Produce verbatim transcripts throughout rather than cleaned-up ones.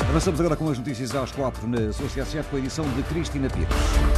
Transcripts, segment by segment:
Avançamos agora com as notícias às quatro na sua C S sete com a edição de Cristina Pires.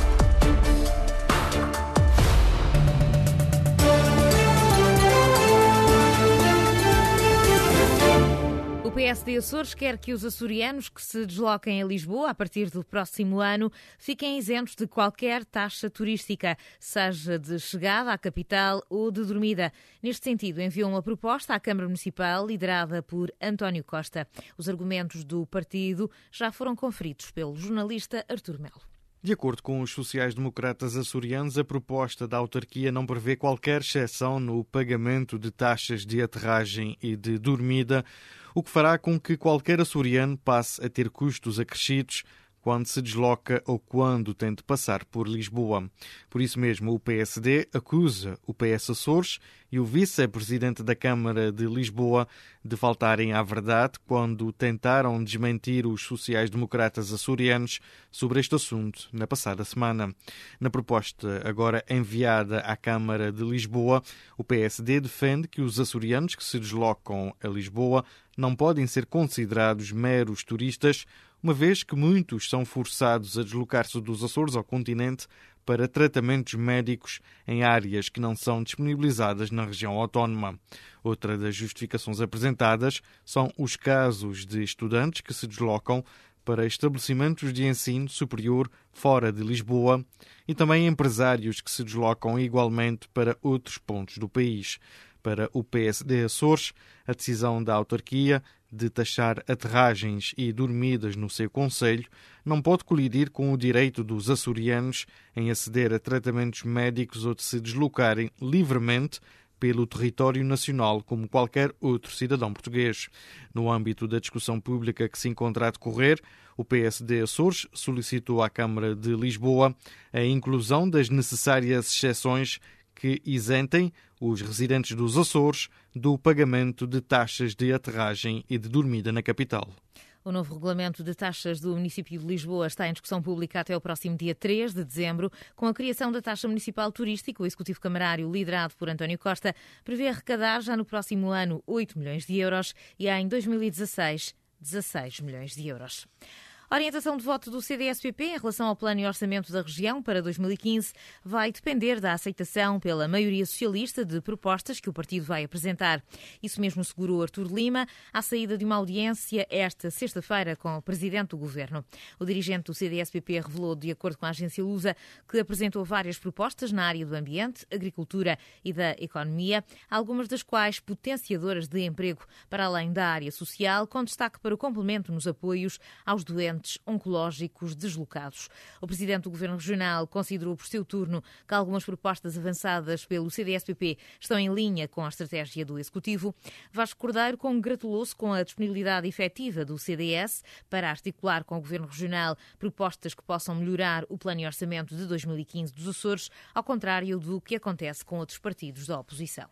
O P S D Açores quer que os açorianos que se desloquem a Lisboa a partir do próximo ano fiquem isentos de qualquer taxa turística, seja de chegada à capital ou de dormida. Neste sentido, enviou uma proposta à Câmara Municipal liderada por António Costa. Os argumentos do partido já foram conferidos pelo jornalista Artur Melo. De acordo com os sociais-democratas açorianos, a proposta da autarquia não prevê qualquer exceção no pagamento de taxas de aterragem e de dormida, o que fará com que qualquer açoriano passe a ter custos acrescidos quando se desloca ou quando tem de passar por Lisboa. Por isso mesmo, o P S D acusa o P S Açores e o vice-presidente da Câmara de Lisboa de faltarem à verdade quando tentaram desmentir os sociais-democratas açorianos sobre este assunto na passada semana. Na proposta agora enviada à Câmara de Lisboa, o P S D defende que os açorianos que se deslocam a Lisboa não podem ser considerados meros turistas, uma vez que muitos são forçados a deslocar-se dos Açores ao continente para tratamentos médicos em áreas que não são disponibilizadas na região autónoma. Outra das justificações apresentadas são os casos de estudantes que se deslocam para estabelecimentos de ensino superior fora de Lisboa e também empresários que se deslocam igualmente para outros pontos do país. Para o P S D Açores, a decisão da autarquia de taxar aterragens e dormidas no seu concelho não pode colidir com o direito dos açorianos em aceder a tratamentos médicos ou de se deslocarem livremente pelo território nacional como qualquer outro cidadão português. No âmbito da discussão pública que se encontra a decorrer, o P S D Açores solicitou à Câmara de Lisboa a inclusão das necessárias exceções que isentem os residentes dos Açores do pagamento de taxas de aterragem e de dormida na capital. O novo regulamento de taxas do município de Lisboa está em discussão pública até o próximo dia três de dezembro. Com a criação da taxa municipal turística, o Executivo Camarário, liderado por António Costa, prevê arrecadar já no próximo ano oito milhões de euros e em dois mil e dezasseis, dezasseis milhões de euros. A orientação de voto do C D S P P em relação ao plano e orçamento da região para dois mil e quinze vai depender da aceitação pela maioria socialista de propostas que o partido vai apresentar. Isso mesmo assegurou Artur Lima à saída de uma audiência esta sexta-feira com o presidente do governo. O dirigente do C D S P P revelou, de acordo com a agência Lusa, que apresentou várias propostas na área do ambiente, agricultura e da economia, algumas das quais potenciadoras de emprego para além da área social, com destaque para o complemento nos apoios aos doentes oncológicos deslocados. O presidente do Governo Regional considerou por seu turno que algumas propostas avançadas pelo C D S P P estão em linha com a estratégia do Executivo. Vasco Cordeiro congratulou-se com a disponibilidade efetiva do C D S para articular com o Governo Regional propostas que possam melhorar o plano e orçamento de dois mil e quinze dos Açores, ao contrário do que acontece com outros partidos da oposição.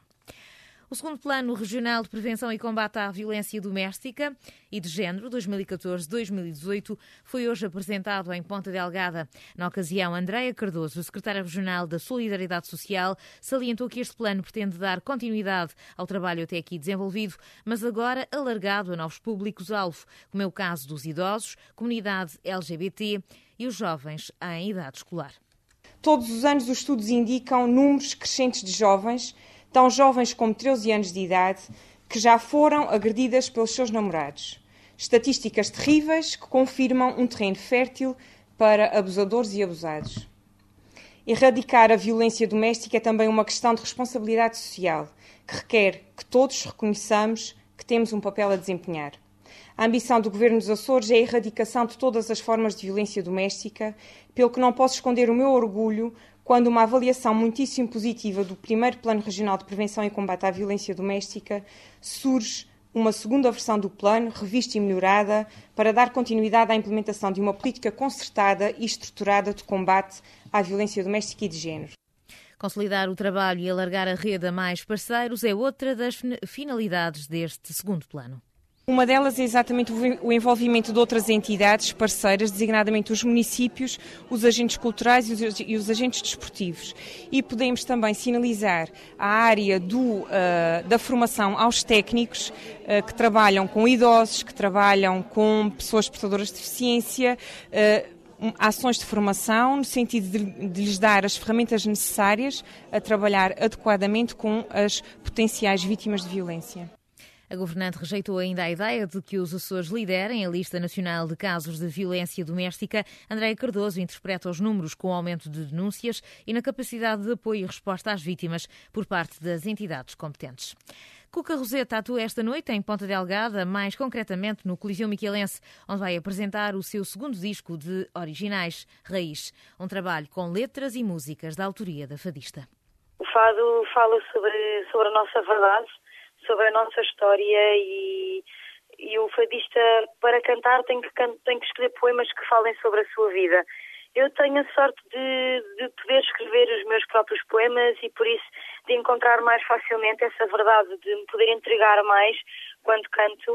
O segundo Plano Regional de Prevenção e Combate à Violência Doméstica e de Género dois mil e catorze a dois mil e dezoito foi hoje apresentado em Ponta Delgada. Na ocasião, Andreia Cardoso, secretária regional da Solidariedade Social, salientou que este plano pretende dar continuidade ao trabalho até aqui desenvolvido, mas agora alargado a novos públicos-alvo, como é o caso dos idosos, comunidade L G B T e os jovens em idade escolar. Todos os anos os estudos indicam números crescentes de jovens, tão jovens como treze anos de idade, que já foram agredidas pelos seus namorados. Estatísticas terríveis que confirmam um terreno fértil para abusadores e abusados. Erradicar a violência doméstica é também uma questão de responsabilidade social, que requer que todos reconheçamos que temos um papel a desempenhar. A ambição do Governo dos Açores é a erradicação de todas as formas de violência doméstica, pelo que não posso esconder o meu orgulho quando uma avaliação muitíssimo positiva do primeiro Plano Regional de Prevenção e Combate à Violência Doméstica surge uma segunda versão do plano, revista e melhorada, para dar continuidade à implementação de uma política concertada e estruturada de combate à violência doméstica e de género. Consolidar o trabalho e alargar a rede a mais parceiros é outra das finalidades deste segundo plano. Uma delas é exatamente o envolvimento de outras entidades parceiras, designadamente os municípios, os agentes culturais e os agentes desportivos. E podemos também sinalizar a área do, uh, da formação aos técnicos uh, que trabalham com idosos, que trabalham com pessoas portadoras de deficiência, uh, ações de formação no sentido de, de lhes dar as ferramentas necessárias a trabalhar adequadamente com as potenciais vítimas de violência. A governante rejeitou ainda a ideia de que os Açores liderem a lista nacional de casos de violência doméstica. Andréia Cardoso interpreta os números com o aumento de denúncias e na capacidade de apoio e resposta às vítimas por parte das entidades competentes. Cuca Roseta atua esta noite em Ponta Delgada, mais concretamente no Coliseu Miquelense, onde vai apresentar o seu segundo disco de originais, Raiz, um trabalho com letras e músicas da autoria da fadista. O fado fala sobre, sobre a nossa verdade, sobre a nossa história e, e o fadista, para cantar, tem que, tem que escolher poemas que falem sobre a sua vida. Eu tenho a sorte de, de poder escrever os meus próprios poemas e, por isso, de encontrar mais facilmente essa verdade, de me poder entregar mais quando canto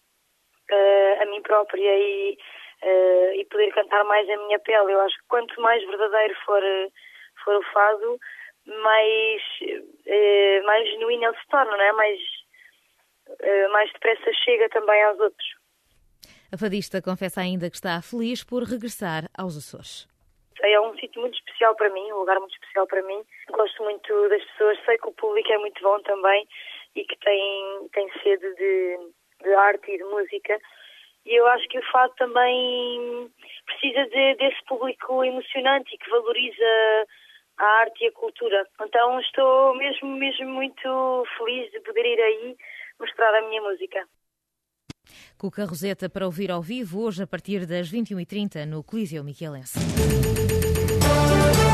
uh, a mim própria e, uh, e poder cantar mais a minha pele. Eu acho que quanto mais verdadeiro for, for o fado, mais, uh, mais genuíno ele se torna, não é? Mais, uh, mais depressa chega também aos outros. A fadista confessa ainda que está feliz por regressar aos Açores. É um sítio muito especial para mim, um lugar muito especial para mim. Gosto muito das pessoas, sei que o público é muito bom também e que tem, tem sede de, de arte e de música. E eu acho que o fado também precisa de, desse público emocionante e que valoriza a arte e a cultura. Então estou mesmo, mesmo muito feliz de poder ir aí mostrar a minha música. Cuca Roseta para ouvir ao vivo hoje a partir das vinte e uma e trinta no Coliseu Miquelense.